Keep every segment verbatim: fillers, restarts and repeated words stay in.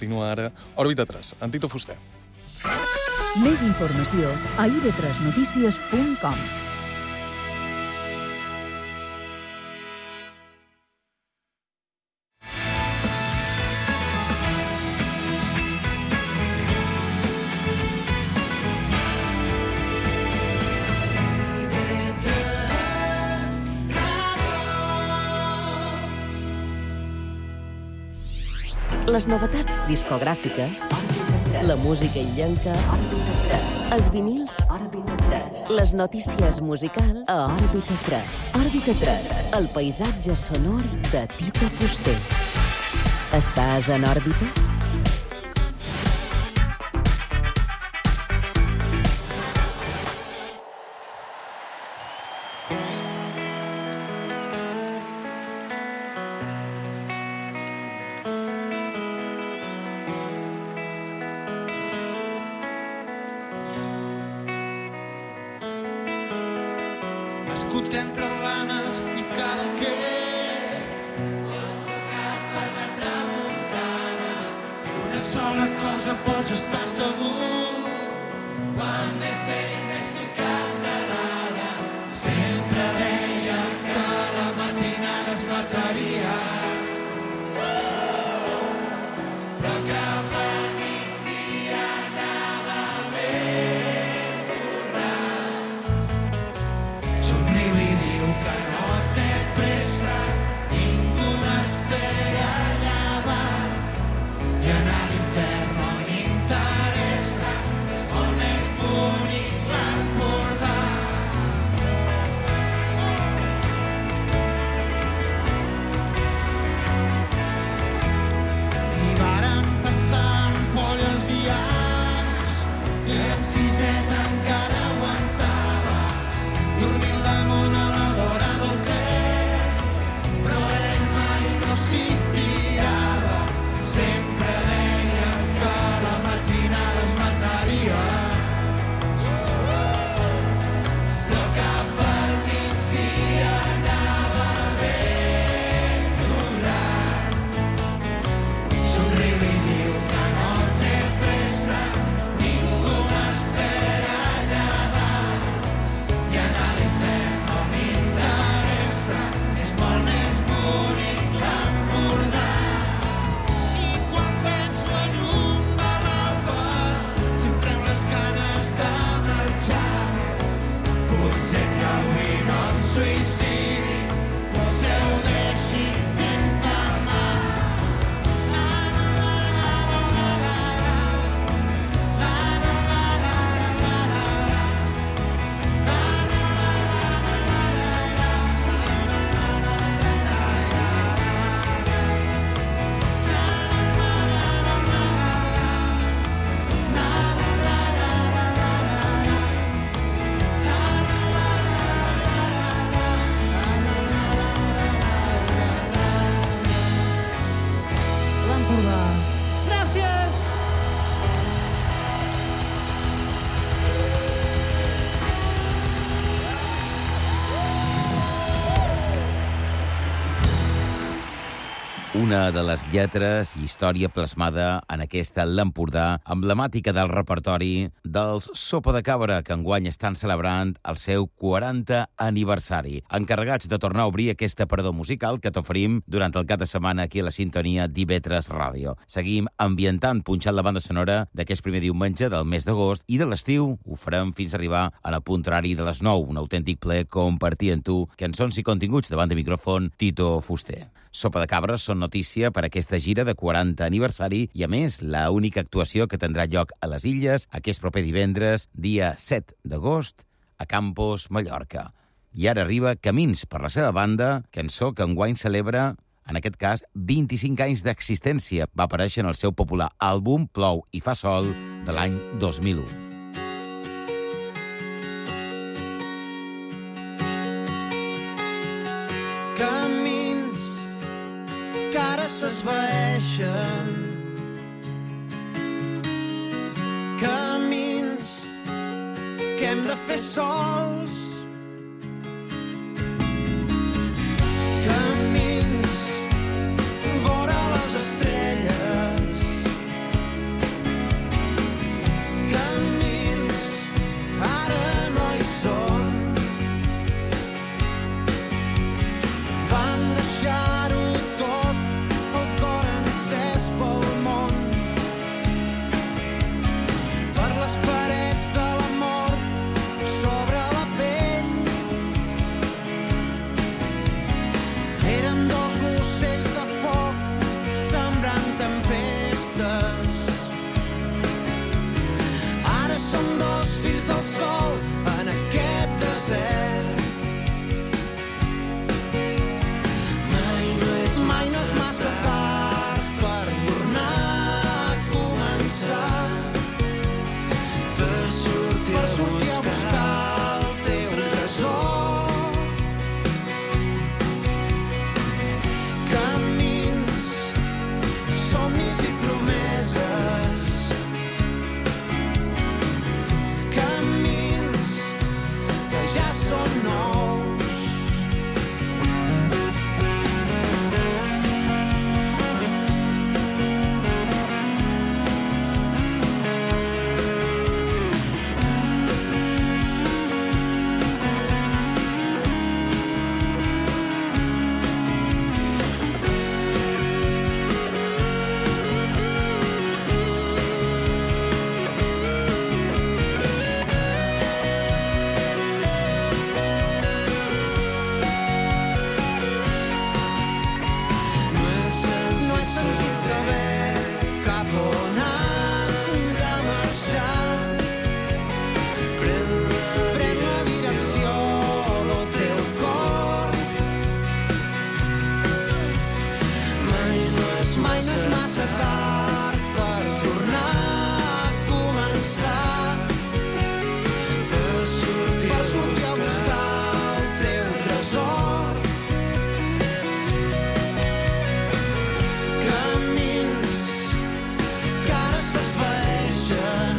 Continua ara Òrbita tres, en Tito Fuster. Més informació a i be tres notícies punt com. Les novetats discogràfiques, la música illenca, els vinils, les notícies musicals a Òrbita tres. Òrbita tres, el paisatge sonor de Tito Fuster. Estàs en òrbita? Nascut entre blanes i Cadaqués, tocat per la tramuntana. Una sola cosa pots estar segur, quan més vell més tocat de l'ala. Sempre deia que la matinada es mataria, però cap al migdia anava ben torrat. Somriu i diu que no té pressa, ningú m'espera allà davant, i anar a l'infern no m'interessa, és molt més bonic l'Empordà. I vàrem passar ampolles i anys, i en siseta encara aguantava, dormint damunt a la vora del tren, però ell mai no s'hi tirava. Sempre deia que la matinada es mataria, però cap al migdia anava ben torrat. Somriu i diu que no té pressa, ningú m'espera allà dalt, i anar a l'infern no m'interessa, és molt més bonic l'Empordà. I quan veig la llum de l'alba, si em treu les ganes de marxar, potser que avui no em suïcidi, potser ho deixi fins demà. La, la, la, la, la, la, la, la, la, la, la, la, l'Empordà. Gràcies! Una de les lletres i història plasmada en aquesta l'Empordà, emblemàtica del repertori dels Sopa de Cabra, que enguany estan celebrant el seu quaranta aniversari. Encarregats de tornar a obrir aquest aparador musical que t'oferim durant el cap de setmana aquí a la sintonia d'I B tres Ràdio. Seguim ambientant, punxant la banda sonora d'aquest primer diumenge del mes d'agost, i de l'estiu ho farem fins a arribar a la punt horari de les nou, un autèntic ple compartir amb tu cançons i continguts davant de micròfon Tito Fuster. Sopa de Cabra són notícia per aquesta gira de quaranta aniversari i, a més, la única actuació que tindrà lloc a les Illes aquest proper divendres, dia set d'agost, a Campos, Mallorca. I ara arriba Camins per la seva banda, cançó que enguany celebra, en aquest cas, vint-i-cinc anys d'existència. Va aparèixer en el seu popular àlbum Plou i fa sol de l'any dos mil u. Camins que ara s'esvaeixen, camins que hem de fer sols, camins vora les estrelles, on has de marxar. Pren la direcció del teu cor. Mai no és massa tard per tornar a començar, per sortir a buscar el teu tresor. Camins que ara s'esvaeixen,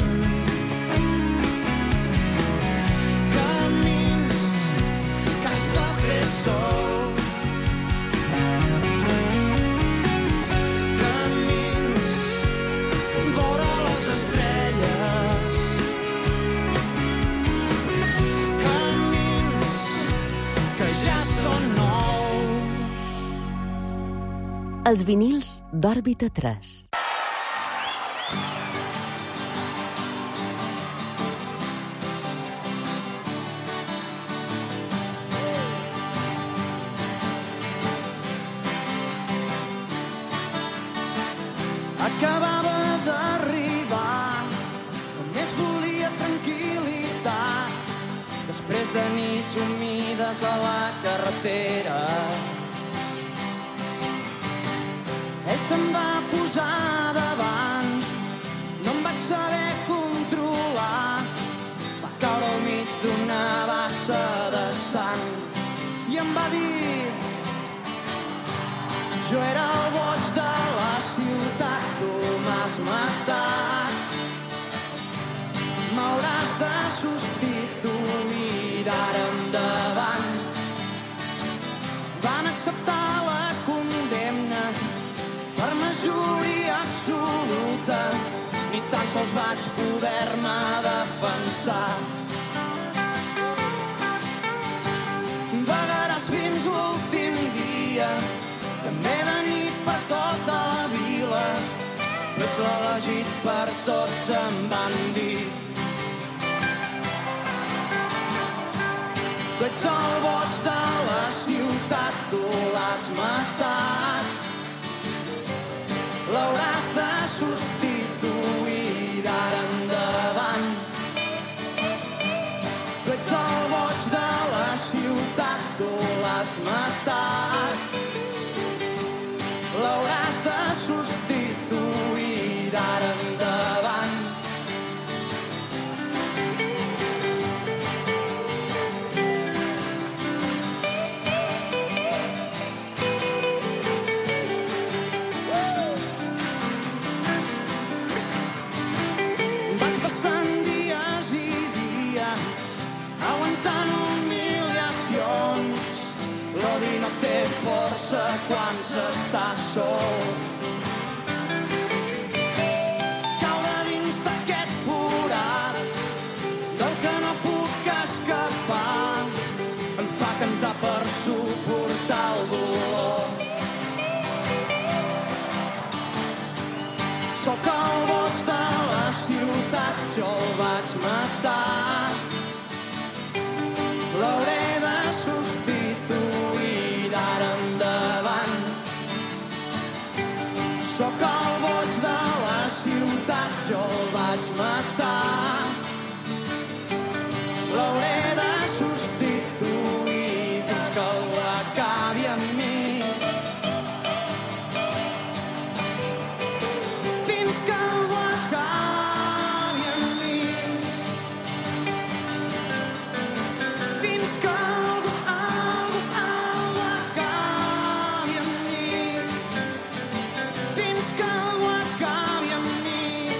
camins que has de fer sol, camins vora les estrelles, camins que ja són nous. Els vinils d'Òrbita tres. Acabava d'arribar, només volia tranquil·litat. Després de nits humides a la carretera, ell se'm va posar davant, no em vaig saber controlar. Va caure al mig d'una bassa de sang i em va dir: jo era el boig de la ciutat, tu m'has matat. M'hauràs de substituir d'ara endavant. Van acceptar la condemna per majoria absoluta, ni tan sols vaig poder-me defensar. Vagaràs fins l'últim dia, també de nit per tota la vila, però ets l'elegit per tots, em van dir. Tu ets el boig de la ciutat, tu l'has matat. L'hauràs de substituir d'ara endavant. Tu ets el boig de la ciutat, tu l'has matat. L'hauràs de substituir d'ara endavant. Vaig passant dies i dies, aguantant humiliacions. L'odi no té força quan s'està sol. Caure dins d'aquest forat del que no puc escapar em fa cantar per suportar el dolor. Sóc el boig de la ciutat, jo el vaig matar. L'hauré de substituir d'ara endavant. Sóc el boig de la ciutat, jo el vaig matar. L'hauré de substituir fins que ho acabi amb mi. Fins que ho acabi amb mi. Fins que algú, algú, algú acabi amb mi. Fins que algú acabi amb mi.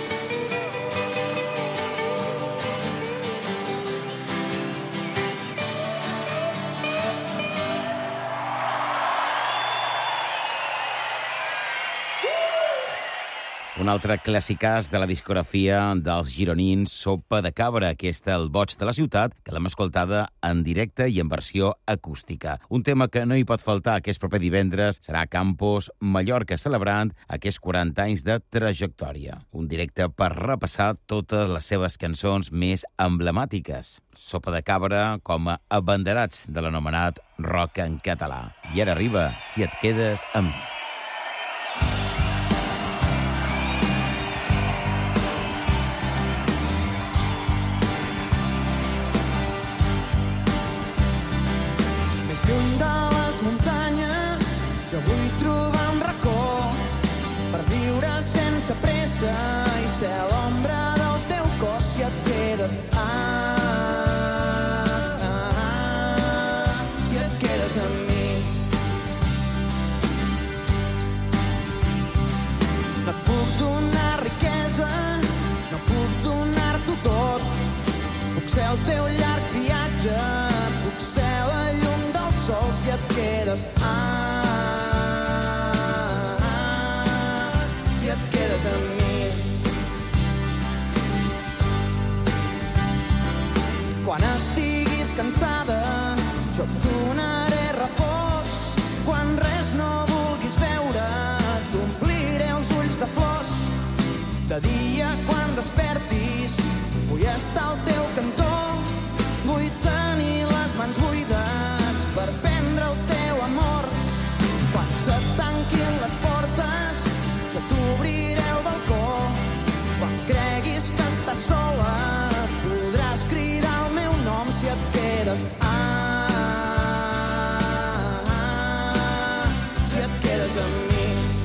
Un altre clàssicàs de la discografia dels gironins, Sopa de Cabra, aquesta El boig de la ciutat, que l'hem escoltada en directe i en versió acústica. Un tema que no hi pot faltar aquest proper divendres serà Campos, Mallorca, celebrant aquests quaranta anys de trajectòria. Un directe per repassar totes les seves cançons més emblemàtiques. Sopa de Cabra com a abanderats de l'anomenat rock en català. I ara arriba Si et quedes amb mi. pressa i ser l'ombra del teu cos si et quedes. Ah, ah, ah, si et quedes amb mi. No et puc donar riquesa, no puc donar-t'ho tot. Puc ser el teu llarg viatge, puc ser la llum del sol si et quedes. Ah, ah, ah, si et quedes amb mi. Quan estiguis cansada, jo et donaré repòs. Quan res no vulguis veure, t'ompliré els ulls de flors. De dia, quan despertis, vull estar al teu cantó. Vull tenir les mans buides per prendre el teu amor. Quan se tanquin les portes, jo t'obriré el balcó. Quan creguis que estàs sola, podràs cridar el meu nom si et quedes. Ah, ah, ah, si et quedes amb mi.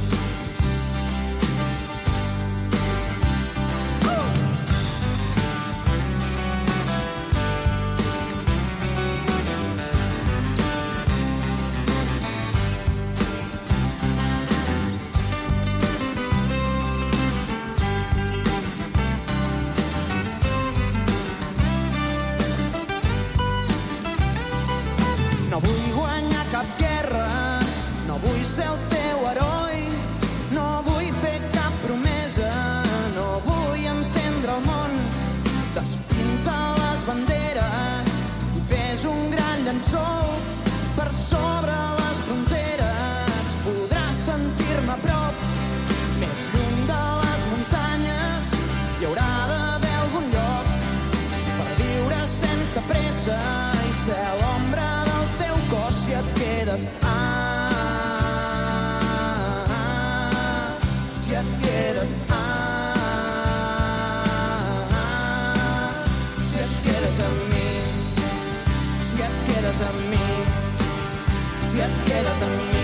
No vull guanyar cap guerra, no vull ser el teu heroi, no vull fer cap promesa, no vull entendre el món. Despinta les banderes i fes un gran llençol per sobre les fronteres. Podràs sentir-me a prop, més lluny de les muntanyes. Hi haurà d'haver algun lloc per viure sense pressa i ser l'ombra si et quedes. Ah, ah, ah, si et quedes. Ah, ah, si et quedes amb mi. Si et quedes amb mi. Si et quedes amb mi.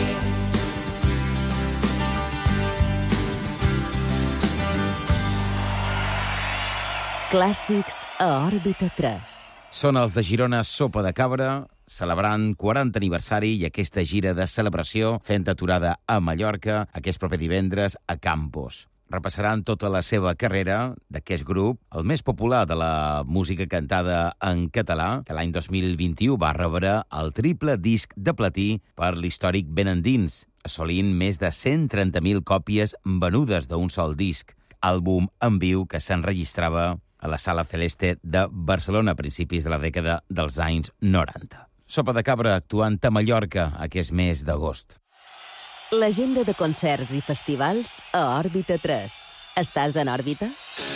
Clàssics a Òrbita tres. Són els de Girona Sopa de Cabra, celebrant quaranta aniversari i aquesta gira de celebració fent aturada a Mallorca aquest proper divendres a Campos. Repassaran tota la seva carrera d'aquest grup, el més popular de la música cantada en català, que l'any dos mil vint-i-u va rebre el triple disc de platí per l'històric Ben Endins, assolint més de cent trenta mil còpies venudes d'un sol disc, àlbum en viu que s'enregistrava a la Sala Celeste de Barcelona a principis de la dècada dels anys noranta. Sopa de Cabra actuant a Mallorca aquest mes d'agost. L'agenda de concerts i festivals a Òrbita tres. Estàs en òrbita?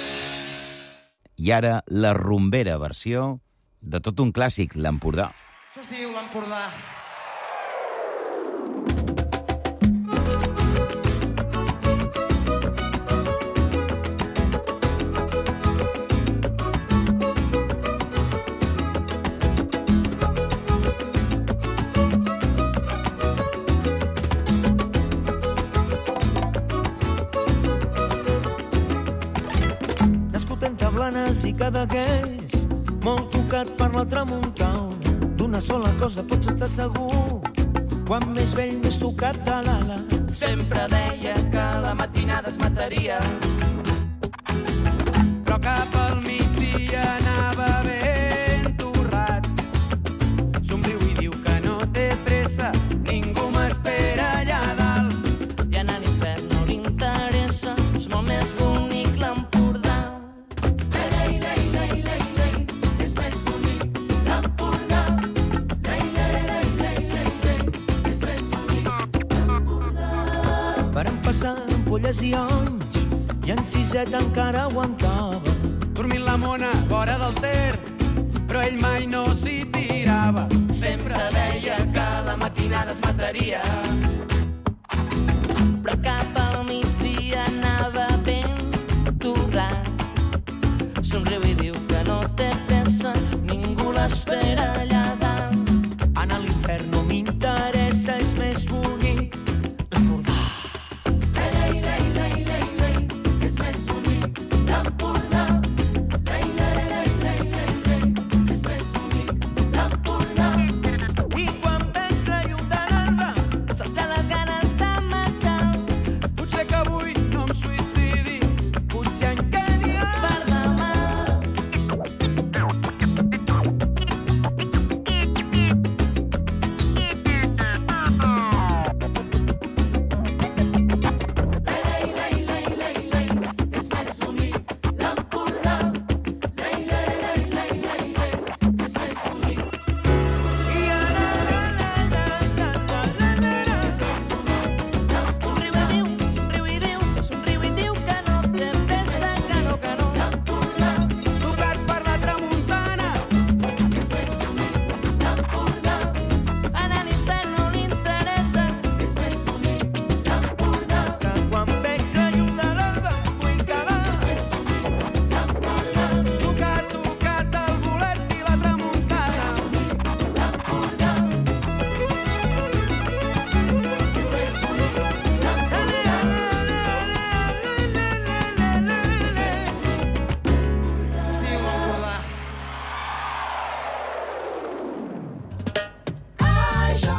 I ara la rumbera versió de tot un clàssic, l'Empordà. Això es diu l'Empordà. I Cadaqués, molt tocat per la tramuntana. D'una sola cosa pots estar segur, quan més vell més tocat de l'ala. Sempre deia que la matinada es mataria, però cap al migdia anava ben torrat. Somriu i diu que no té pressa, ningú m'espera allà dalt. i anar a l'infern no li interessa, és molt més bonic l'Empordà. Varen passar ampolles i anys i en Siset encara aguantava. Dormint la mona vora del Ter, però ell mai no s'hi tirava. Sempre deia que la matinada es mataria, però cap al migdia anava ben torrat. Somriu i diu que no té pressa, ningú l'espera allà dalt. Anar a l'infern no m'interessa, és més bonic l'Empordà. Lei, lei, lei, lei, lei, és més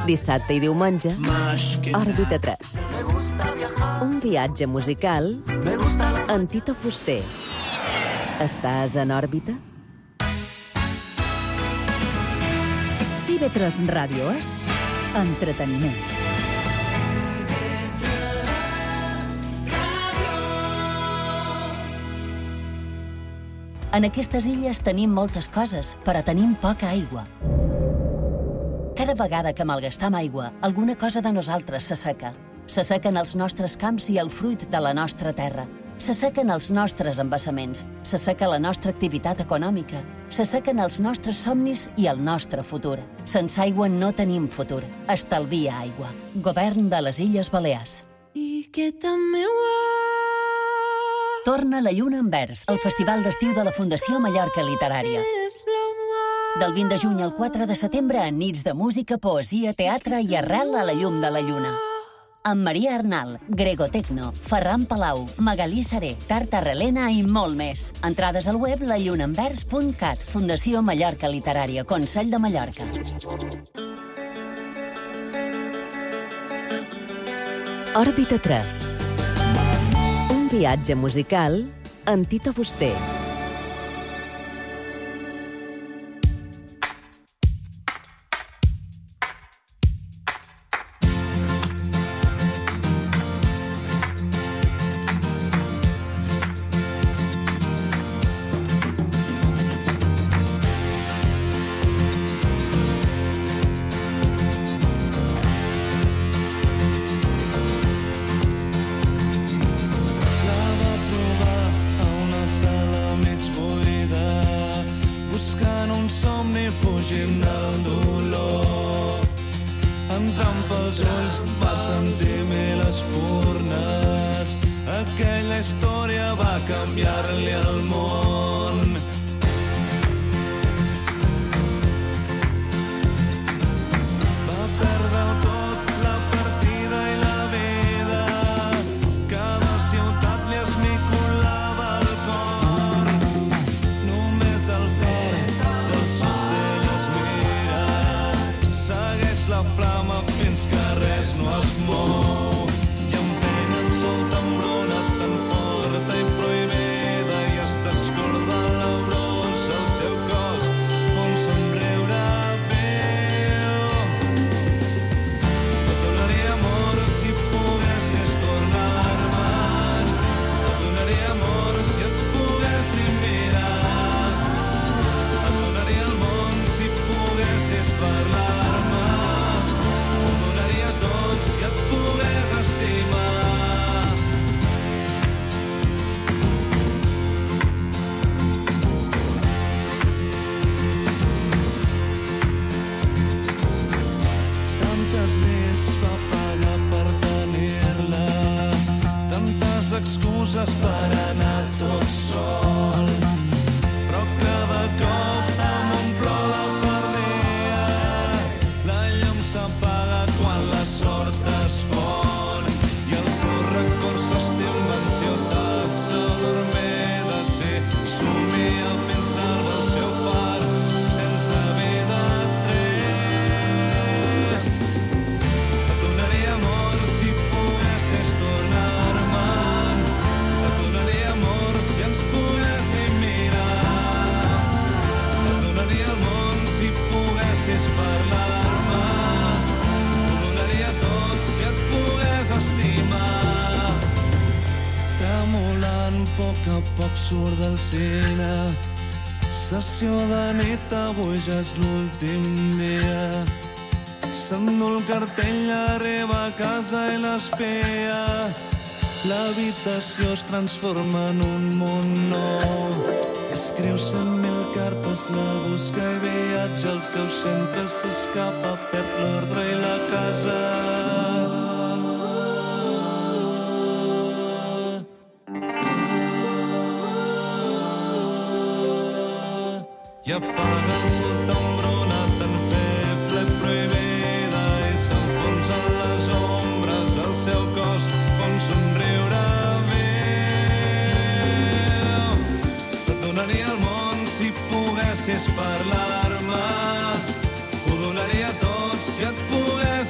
Dissabte i diumenge, Òrbita tres. Un viatge musical amb Tito Fuster. Estàs en òrbita? T V tres Ràdio és entreteniment. En aquestes illes tenim moltes coses, però tenim poca aigua. Cada vegada que malgastam aigua, alguna cosa de nosaltres s'asseca. S'assequen els nostres camps i el fruit de la nostra terra. S'assequen els nostres embassaments. S'asseca la nostra activitat econòmica. S'assequen els nostres somnis i el nostre futur. Sense aigua no tenim futur. Estalvia aigua. Govern de les Illes Balears. I que també ho Torna la lluna en vers, el festival d'estiu de la Fundació Mallorca Literària. Del vint de juny al quatre de setembre, en nits de música, poesia, teatre i arrel a la llum de la lluna. Amb Maria Arnal, Grego Tecno, Ferran Palau, Magalí Saré, Tarta Relena i molt més. Entrades al web la lluna en vers punt cat, Fundació Mallorca Literària, Consell de Mallorca. Òrbita tres. Un viatge musical amb Tito Fuster. Sessió de nit, avui ja és l'últim dia. S'endú el cartell, arriba a casa i l'espia. L'habitació es transforma en un món nou. Escriu cent mil cartes, la busca i viatja al seu centre. S'escapa, perd l'ordre i la casa. I apaga el sol t'embronat en feble prohibida i s'enfonsa en les ombres el seu cos on somriure veu. Et donaria el món si poguessis parlar-me, ho donaria tot si et pogués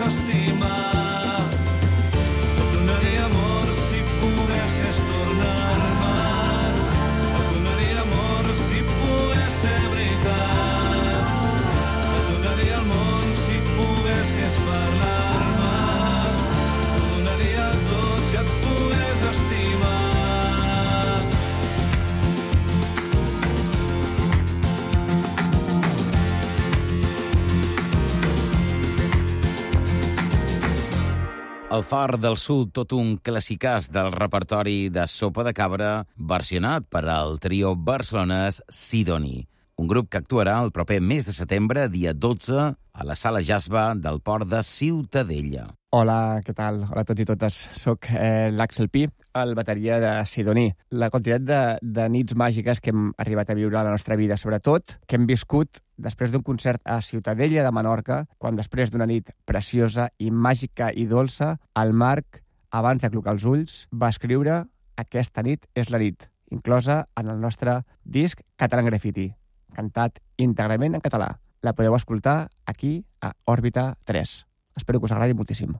El Far del Sud, tot un classicàs del repertori de Sopa de Cabra, versionat per al trio barcelonès Sidoni, un grup que actuarà el proper mes de setembre, dia dotze, a la Sala Jasba del Port de Ciutadella. Hola, què tal? Hola a tots i totes. Soc eh, l'Axel Pi, el bateria de Sidoní. La quantitat de, de nits màgiques que hem arribat a viure a la nostra vida, sobretot que hem viscut després d'un concert a Ciutadella de Menorca, quan després d'una nit preciosa i màgica i dolça, el Marc, abans d'aclucar els ulls, va escriure Aquesta nit és la nit, inclosa en el nostre disc Catalan Graffiti, cantat íntegrament en català. La podeu escoltar aquí, a Òrbita tres. Espero que us agradi moltíssim.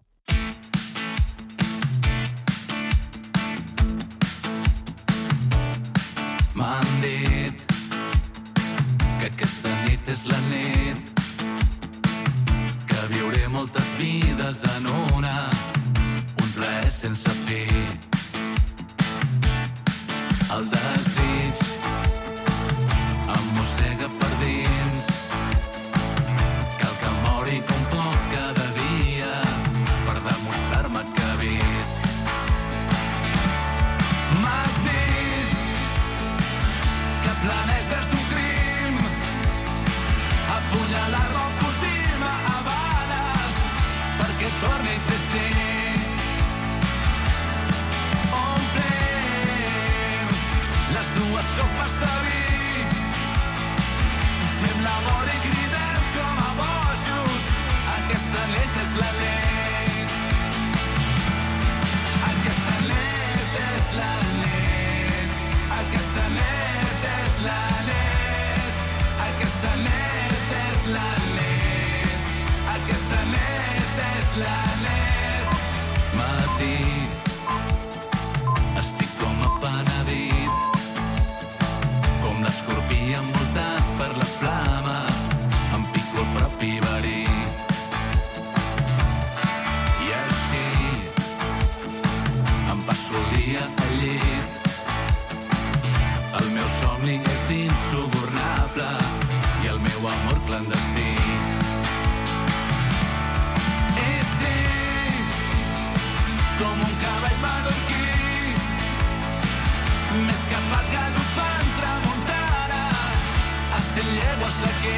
M'han dit que aquesta nit és la nit, que viuré moltes vides en una, un plaer sense fi. El desig em mossega per dins, cal que mori un poc cada dia per demostrar-me que visc. M'has dit que planeges un crim, apunyalar-me o cosir-me a bales perquè torni a existir. Omplem les dues copes de vi, fem l'amor i cridem com a bojos. Aquesta nit és la nit, aquesta nit és la nit, aquesta nit és la nit, aquesta nit és la nit, aquesta nit és la nit. Matí, estic com a penedit, com l'escorpí envoltat per les flames, em pico el propi verí. I així em passo el dia al llit. El meu somni és insubornable i el meu amor clandestí. I sí, com un cavall menorquí, m'he escapat galopant tramuntana a cent llegües d'aquí.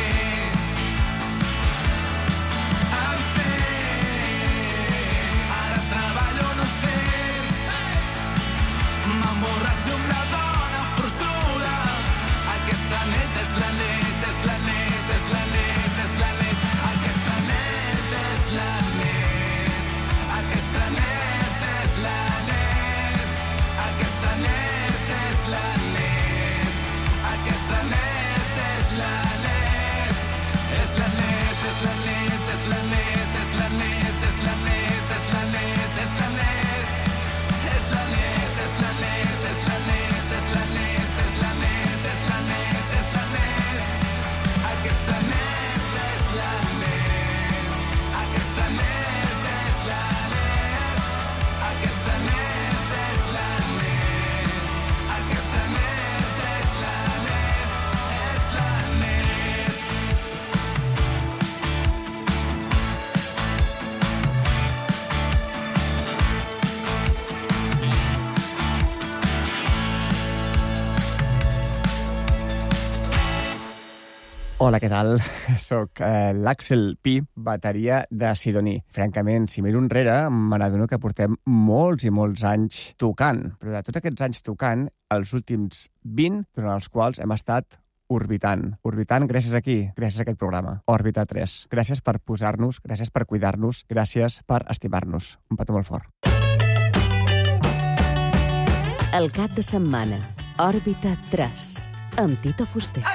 En fi, ara treballo en un circ, m'emborratxo amb la dona forçuda. Aquesta nit és la nit, és la nit, és la nit, és la nit. Aquesta nit és la nit, aquesta nit és la nit, aquesta nit és la nit, aquesta nit és la nit, és la nit, és la nit, és la nit, és la nit, és la nit, és la nit, és la nit, és la nit, és la nit, és la nit, és la nit, és la nit, és la nit, és la nit, aquesta nit és la nit, aquesta nit és la nit, aquesta nit és la nit, aquesta nit és la nit, és la nit. Hola, què tal? Soc eh, l'Axel Pi, bateria de Sidoní. Francament, si miro enrere, me n'adono que portem molts i molts anys tocant. Però de tots aquests anys tocant, els últims vint, durant els quals hem estat orbitant. Orbitant gràcies a qui? Gràcies a aquest programa, Òrbita tres. Gràcies per posar-nos, gràcies per cuidar-nos, gràcies per estimar-nos. Un petó molt fort. El cap de setmana, Òrbita tres, amb Tito Fuster.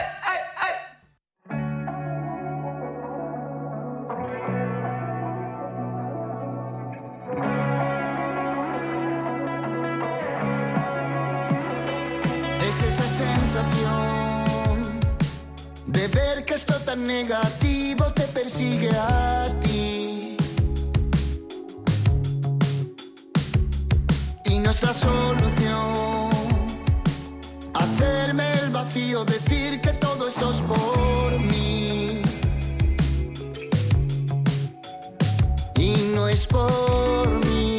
Es esa sensación de ver que esto tan negativo te persigue a ti. Y no es la solución hacerme el vacío, decir que todo esto es por mí. Y no es por mí.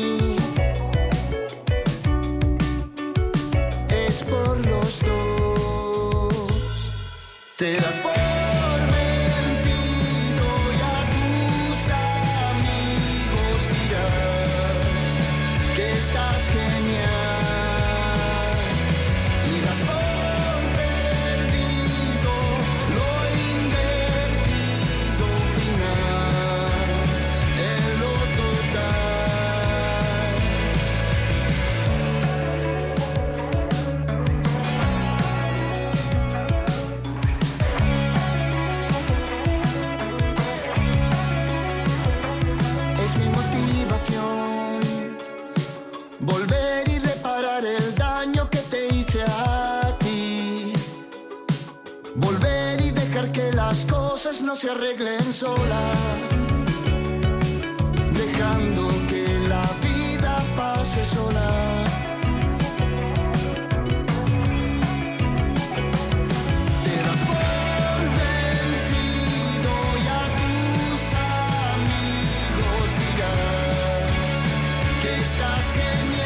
Te das por vencido y a tus amigos dirás que estás genial y das por perdido lo invertido final en lo volver y reparar el daño que te hice a ti. Volver y dejar que las cosas no se arreglen solas. Dejando que la vida pase sola. Te das por vencido y a tus amigos dirás que estás genial.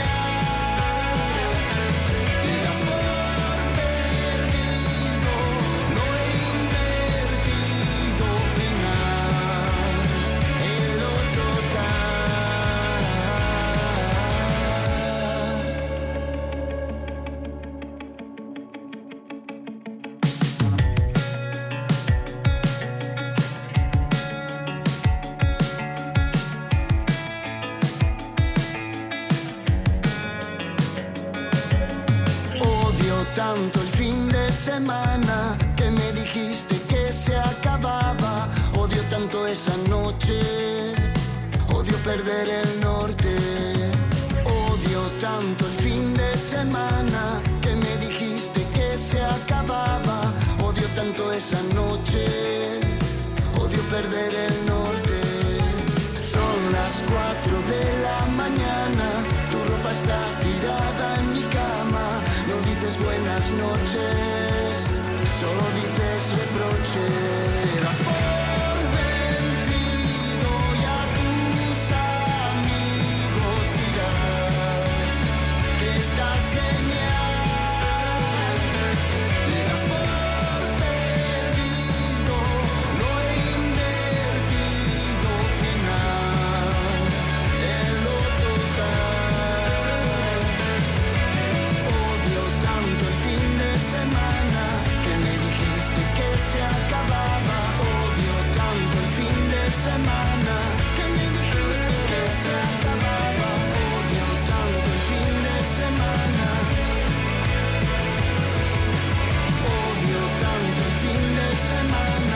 Tanto el fin de semana que me dijiste que se acababa. Odio tanto esa noche, odio perder el norte. Odio tanto el fin de semana que me dijiste que se acababa. Odio tanto esa noche, odio perder el norte. Son las cuatro de la mañana, tu ropa está tirada en mi cama. No dices buenas noches, solo dices reproches. Te das por vencido y a tus amigos dirás que estás genial. Le das por perdido lo invertido final en lo total. Odio tanto el fin de semana que me dijiste que se acababa. Odio tanto el fin de semana que me dijiste que se acababa. Odio tanto el fin de semana. Odio tanto el fin de semana.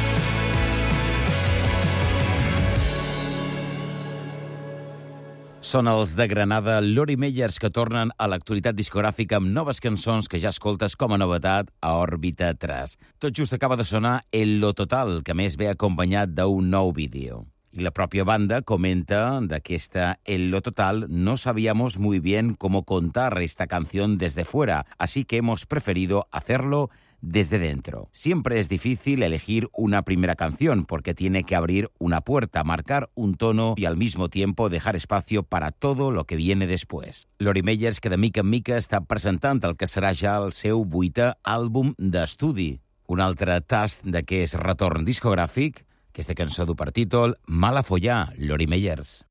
Són els de Granada, Lori Meyers, que tornen a l'actualitat discogràfica amb noves cançons que ja escoltes com a novetat a Òrbita tres. Tot just acaba de sonar El Lo Total, que més ve acompanyat d'un nou vídeo. Y la propia banda comenta de que esta El Lo Total no sabíamos muy bien cómo contar esta canción desde fuera, así que hemos preferido hacerlo desde dentro. Siempre es difícil elegir una primera canción porque tiene que abrir una puerta, marcar un tono y al mismo tiempo dejar espacio para todo lo que viene después. Lori Meyers, que de mica en mica està presentant el que serà ja el seu vuitè àlbum d'estudi. Un altre tast d'aquest retorn discogràfic, aquesta cançó du per títol Mala Follà, Lori Meyers.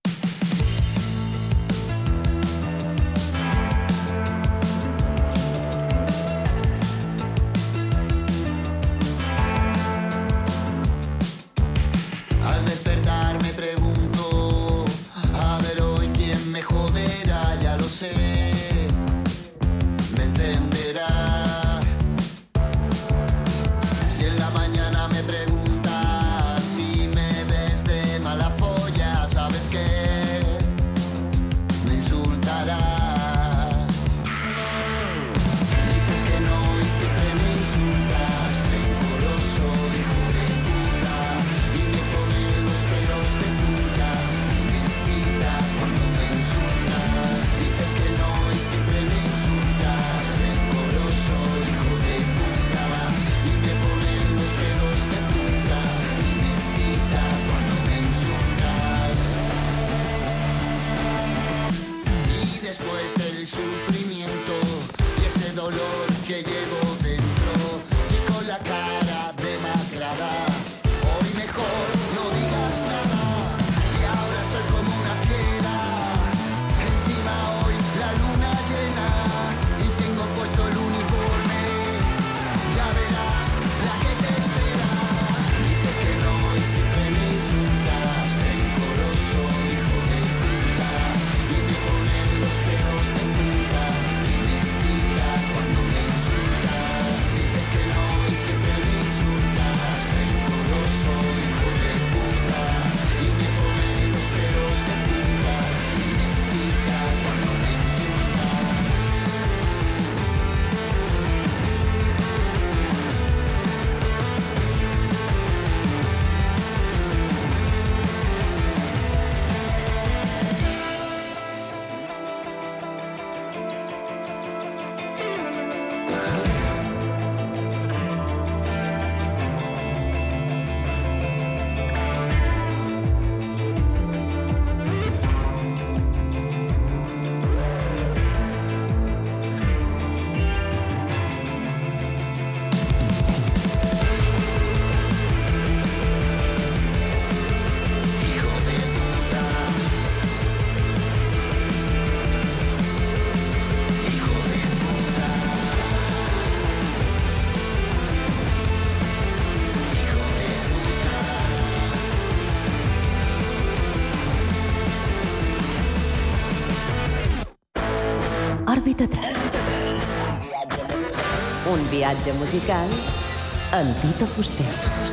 Me preguntas si me ves de mala folla, sabes que Un viatge musical amb Tito Fuster.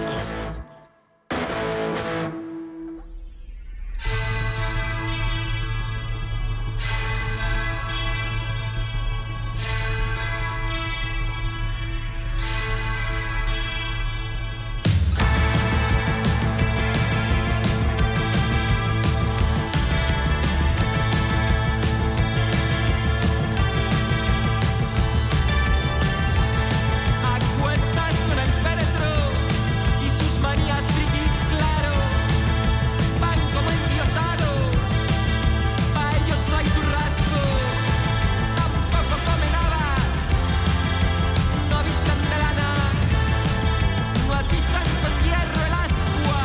Acuestas con el féretro y sus manías frikis, claro, van como endiosados. Pa' ellos no hay churrasco, tampoco comen habas, no visten de lana, no atizan con hierro el ascua.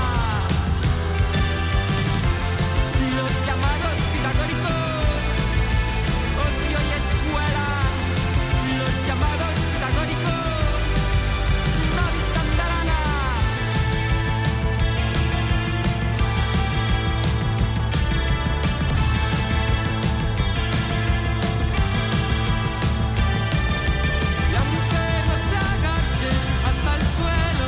Los llamados pitagóricos, ocio y escuela, los llamados pitagóricos no visten de lana. Y aunque no se agachen hasta el suelo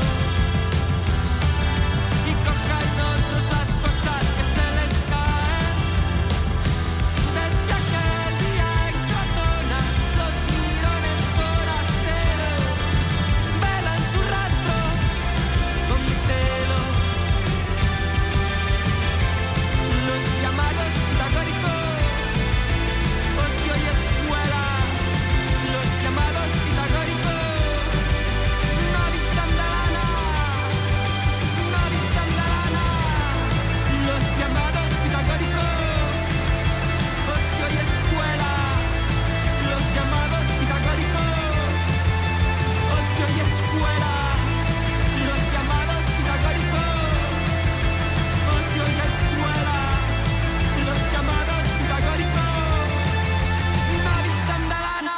y cojan otros las cosas que se les caen, desde aquel día en Crotona los mirones forasteros velan su rastro con telo. Los llamados pitagóricos, ocio y escuela, los llamados pitagóricos no visten de lana, no visten de lana. Los llamados pitagóricos, ocio y escuela, los llamados pitagóricos, ocio y escuela, los llamados pitagóricos, ocio y escuela, los llamados pitagóricos no visten de lana.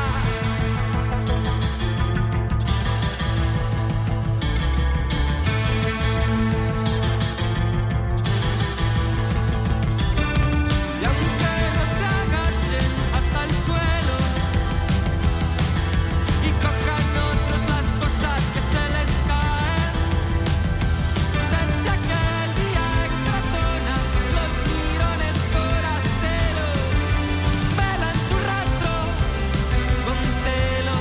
Y aunque no se agachen hasta el suelo y cojan otros las cosas que se les caen, desde aquel día en Crotona los mirones forasteros velan su rastro con telo.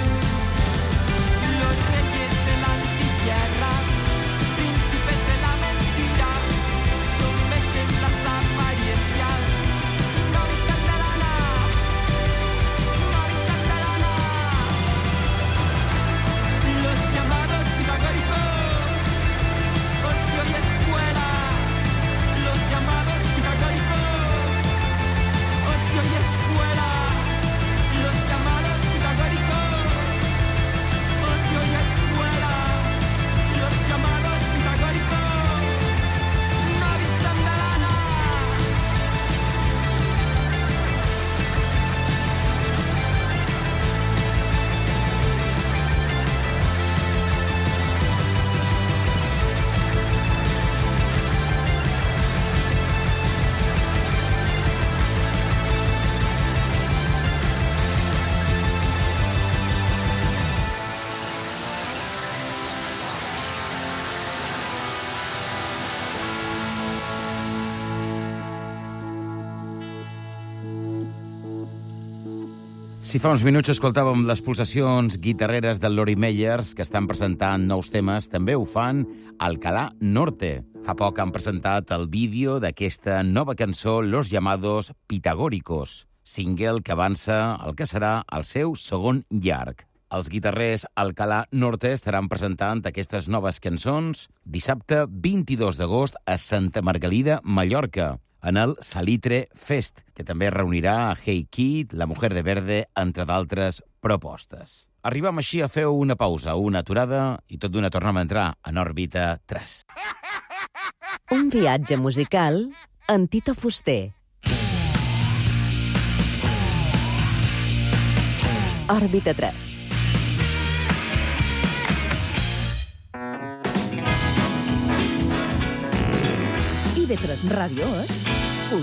Los reyes de la antiguerra, príncipes de la mentira, someten las apariencias. No visten de lana, no visten de lana. Los llamados pitagóricos, ocio y escuela, los llamados pitagóricos, ocio y escuela, los llamados pitagóricos, ocio y escuela, los llamados pitagóricos no visten de lana. Si fa uns minuts escoltàvem les pulsacions guitarreres del Lori Meyers, que estan presentant nous temes, també ho fan Alcalá Norte. Fa poc han presentat el vídeo d'aquesta nova cançó, Los llamados pitagóricos, single que avança el que serà el seu segon llarg. Els guitarrers Alcalá Norte estaran presentant aquestes noves cançons dissabte vint-i-dos d'agost a Santa Margalida, Mallorca, en el Salitre Fest, que també reunirà a Hey Kid, La Mujer de Verde, entre d'altres propostes. Arribam així a fer una pausa, una aturada, i tot d'una tornem a entrar en òrbita tres. Un viatge musical amb Tito Fuster. Òrbita tres. I ve tres Ràdio és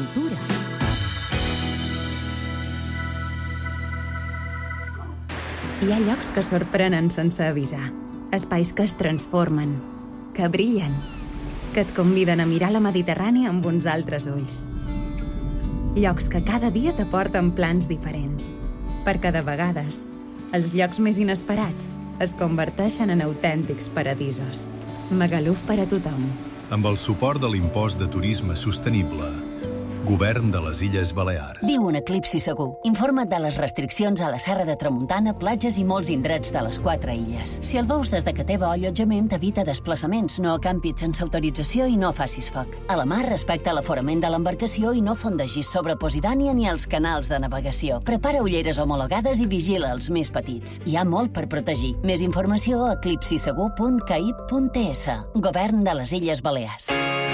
cultura. Hi ha llocs que sorprenen sense avisar. Espais que es transformen, que brillen, que et conviden a mirar la Mediterrània amb uns altres ulls. Llocs que cada dia t'aporten plans diferents, perquè de vegades els llocs més inesperats es converteixen en autèntics paradisos. Magaluf per a tothom. Amb el suport de l'impost de turisme sostenible. Govern de les Illes Balears. Viu un eclipsi segur. Informa't de les restriccions a la Serra de Tramuntana, platges i molts indrets de les quatre illes. Si el veus des de que teva allotjament, evita desplaçaments, no acampis sense autorització i no facis foc. A la mar, respecta l'aforament de l'embarcació i no fondegis sobre Posidània ni els canals de navegació. Prepara ulleres homologades i vigila els més petits. Hi ha molt per protegir. Més informació a eclipsisegur punt caib punt es. Govern de les Illes Balears.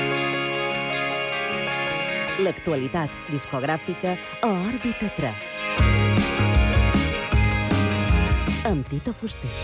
L'actualitat discogràfica a Òrbita tres. Amb Tito Fuster.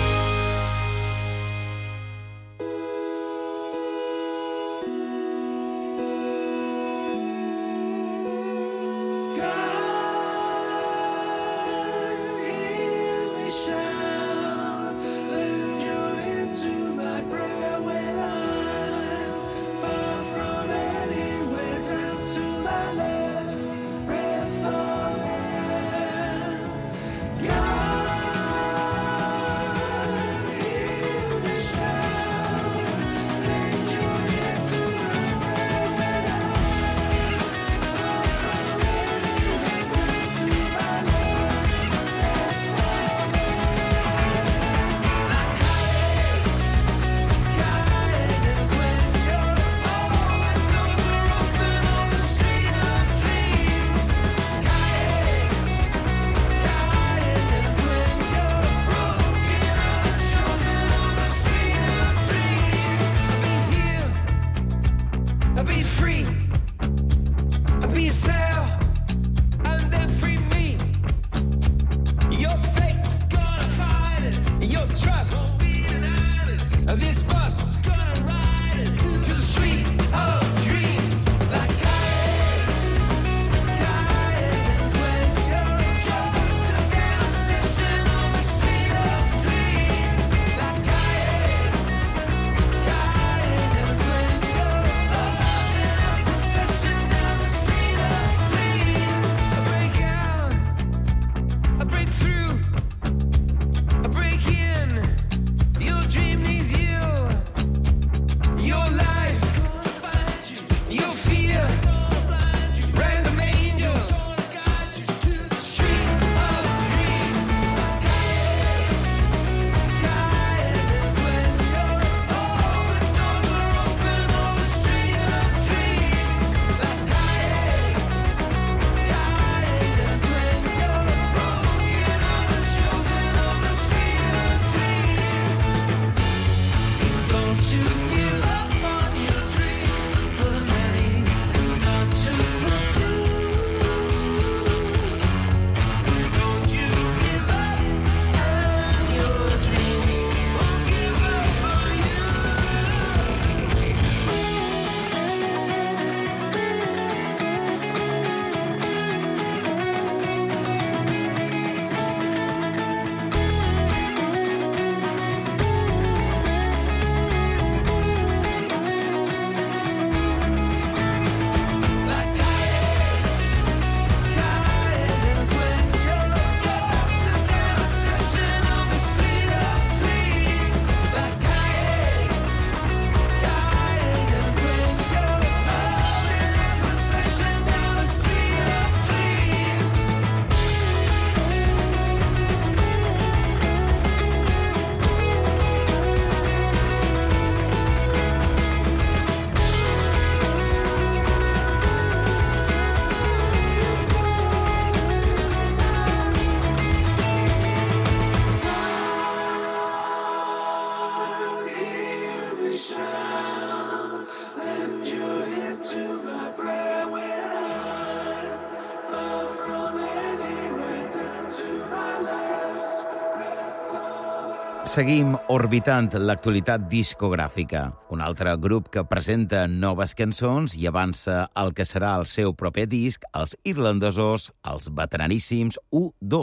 Seguim orbitant l'actualitat discogràfica. Un altre grup que presenta noves cançons i avança el que serà el seu proper disc, els irlandesos, els veteraníssims U dos.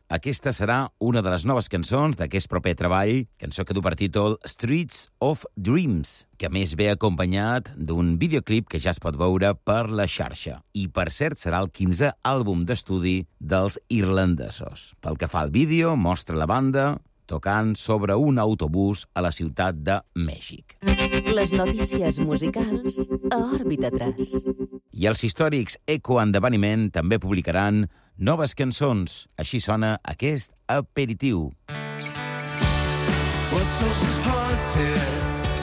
Aquesta serà una de les noves cançons d'aquest proper treball, cançó que du per títol Streets of Dreams, que a més ve acompanyat d'un videoclip que ja es pot veure per la xarxa. I, per cert, serà el quinzè àlbum d'estudi dels irlandesos. Pel que fa al vídeo, mostra la banda tocant sobre un autobús a la ciutat de Mèxic. Les notícies musicals a Òrbita tres. I els històrics Echo and the Bunnymen també publicaran noves cançons. Així sona aquest aperitiu. Brussels is haunted.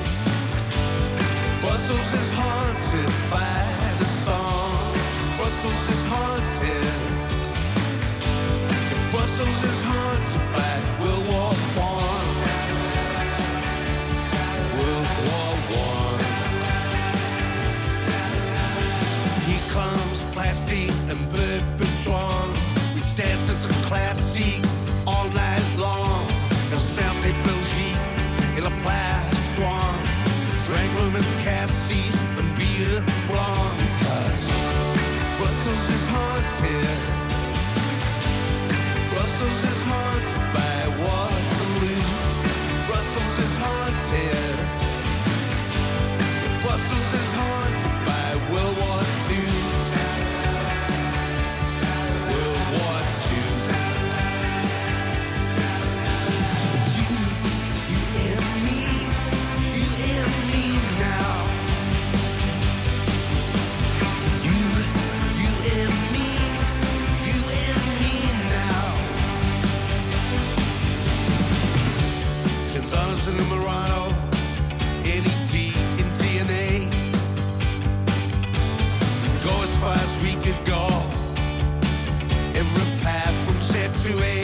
Brussels is haunted by the song. Brussels is haunted. Brussels is haunted by World War One. World War One. Here comes plastic and bird patron. We dance at the classic all night long. And Sainte Belgique in a plastic one. Drank rum and cassis and beer blonde. Because Brussels is haunted. Brussels is haunted by Waterloo. Brussels is haunted. Brussels is haunted by World War Two. World War Two. It's you, you and me, you and me now. It's you, you and me, you and me now. Gonzalez and Murano, Eddie D in D N A. Go as far as we could go. Every path from Z to A.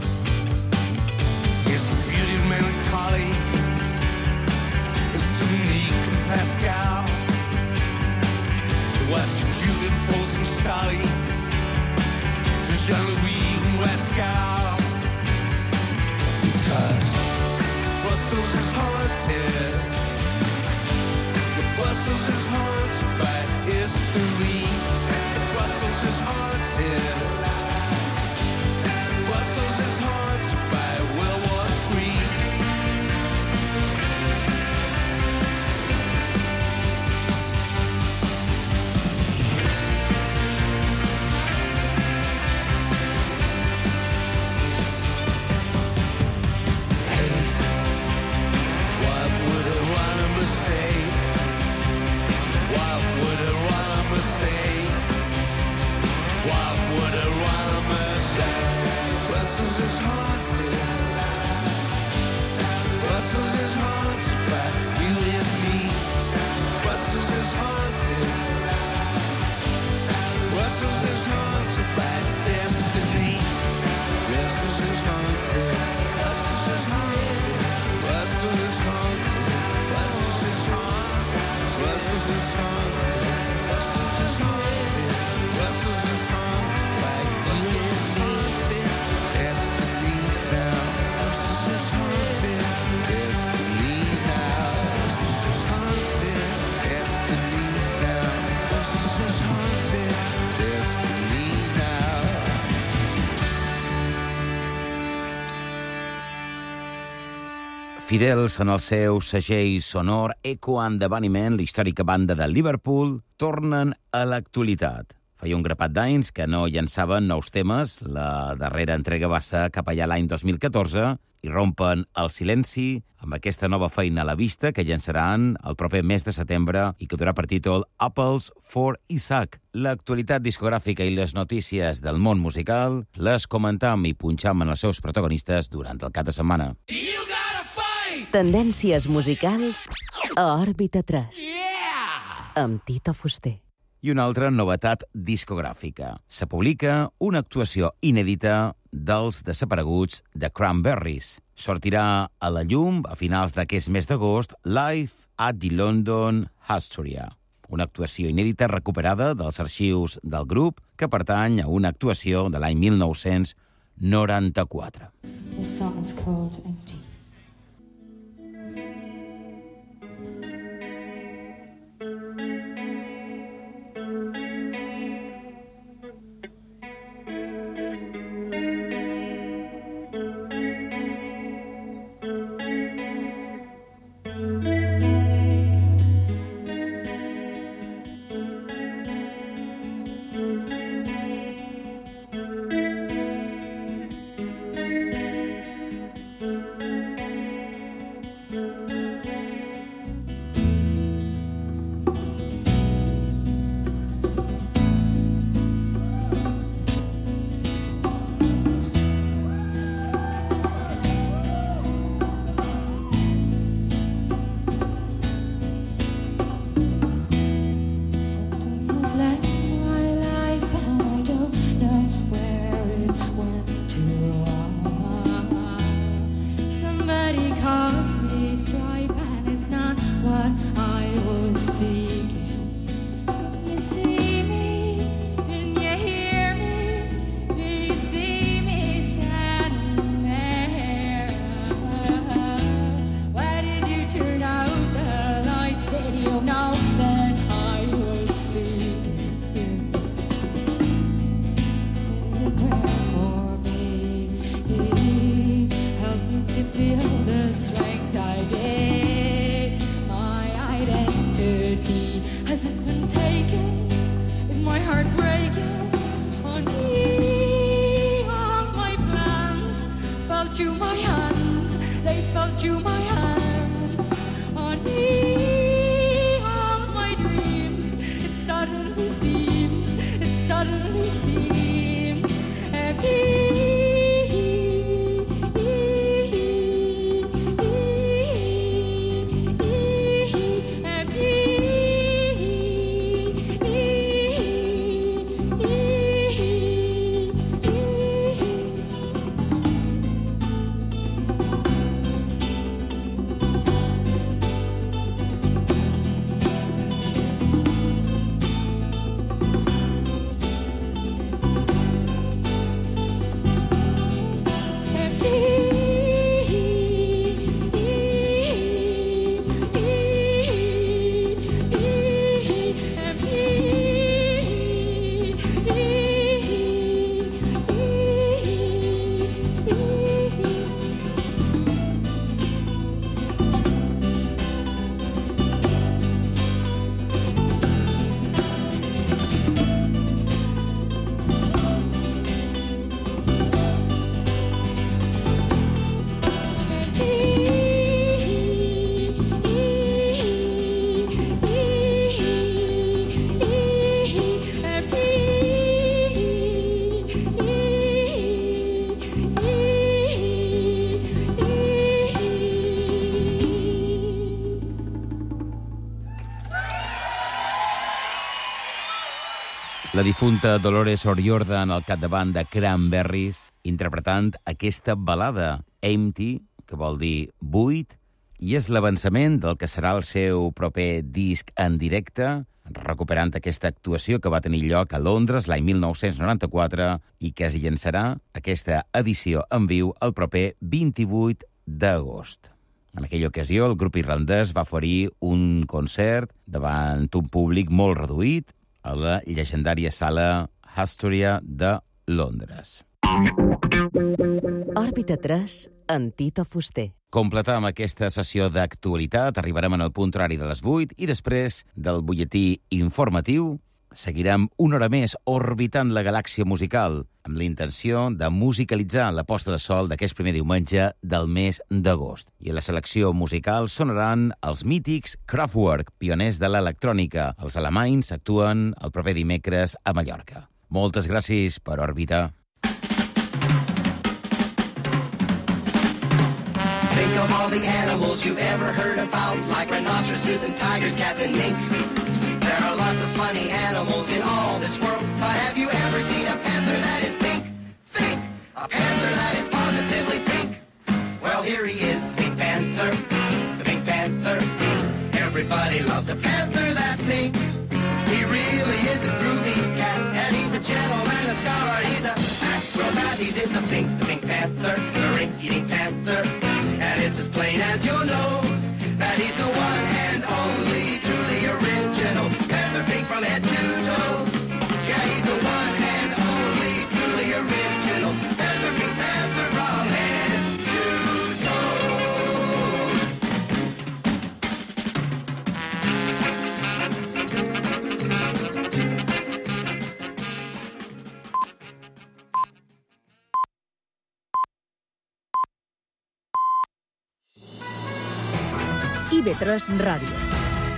Here's the beauty of melancholy. It's to Nick and Pascal. To what's Cupid, Fos and Stalin. To Jean-Louis and Pascal. Because Brussels is haunted. The Brussels is haunted by history. Brussels is haunted. Brussels is haunted by World War Three. Brussels is haunted. Brussels is haunted by you and me. Brussels is haunted. Brussels is haunted by destiny. Brussels is haunted. Brussels is haunted. Brussels is haunted. Brussels is haunted. Brussels is haunted. Brussels is haunted. Brussels is haunted by you and me. Destiny now. Brussels is haunted. Destiny now. Brussels is haunted. Destiny now. Brussels is haunted. Destiny now. Fidels en el seu segell sonor, Echo and the Bunnymen, la històrica banda de Liverpool, tornen a l'actualitat. Feia un grapat d'anys que no llançaven nous temes. La darrera entrega va ser cap allà l'any dos mil catorze i rompen el silenci amb aquesta nova feina a la vista que llançaran el proper mes de setembre i que durà per títol Apples for Isaac. L'actualitat discogràfica i les notícies del món musical les comentam i punxam en els seus protagonistes durant el cap de setmana. Tendències musicals a Òrbita tres. Amb Tito Fuster. I una altra novetat discogràfica. Se publica una actuació inèdita dels desapareguts de Cranberries. Sortirà a la llum a finals d'aquest mes d'agost Live at the London Astoria. Una actuació inèdita recuperada dels arxius del grup que pertany a una actuació de l'any mil nou-cents noranta-quatre. This song is called Empty. La difunta Dolores O'Riordan al capdavant de Cranberries, interpretant aquesta balada, Empty, que vol dir buit, i és l'avançament del que serà el seu proper disc en directe, recuperant aquesta actuació que va tenir lloc a Londres l'any mil nou-cents noranta-quatre i que es llançarà aquesta edició en viu el proper vint-i-vuit d'agost. En aquella ocasió, el grup irlandès va oferir un concert davant un públic molt reduït a la llegendària sala Astoria de Londres. Òrbita tres, amb Tito Fuster. Completam aquesta sessió d'actualitat, arribarem en el punt horari de les vuit i després del butlletí informatiu seguirem una hora més orbitant la galàxia musical amb la intenció de musicalitzar la posta de sol d'aquest primer diumenge del mes d'agost. I a la selecció musical sonaran els mítics Kraftwerk, pioners de l'electrònica. Els alemanys actuen el proper dimecres a Mallorca. Moltes gràcies per òrbita. Think of all the animals you've ever heard about, like rhinoceroses and tigers, cats and mink. There are lots of funny animals in all this world, but have you ever seen a panther that is pink? Think! A panther that is positively pink. Well, here he is, Pink Panther, the Pink Panther. Everybody loves a panther that's pink. He really is a groovy cat, and he's a gentleman, a scholar, he's a acrobat. He's in the pink, the Pink Panther, the rink-eating panther. And it's as plain as your nose that he's the one and only truly original panther, pink from head to toe. Yeah, he's the one and only truly original panther, pink panther from head to I V tres Ràdio.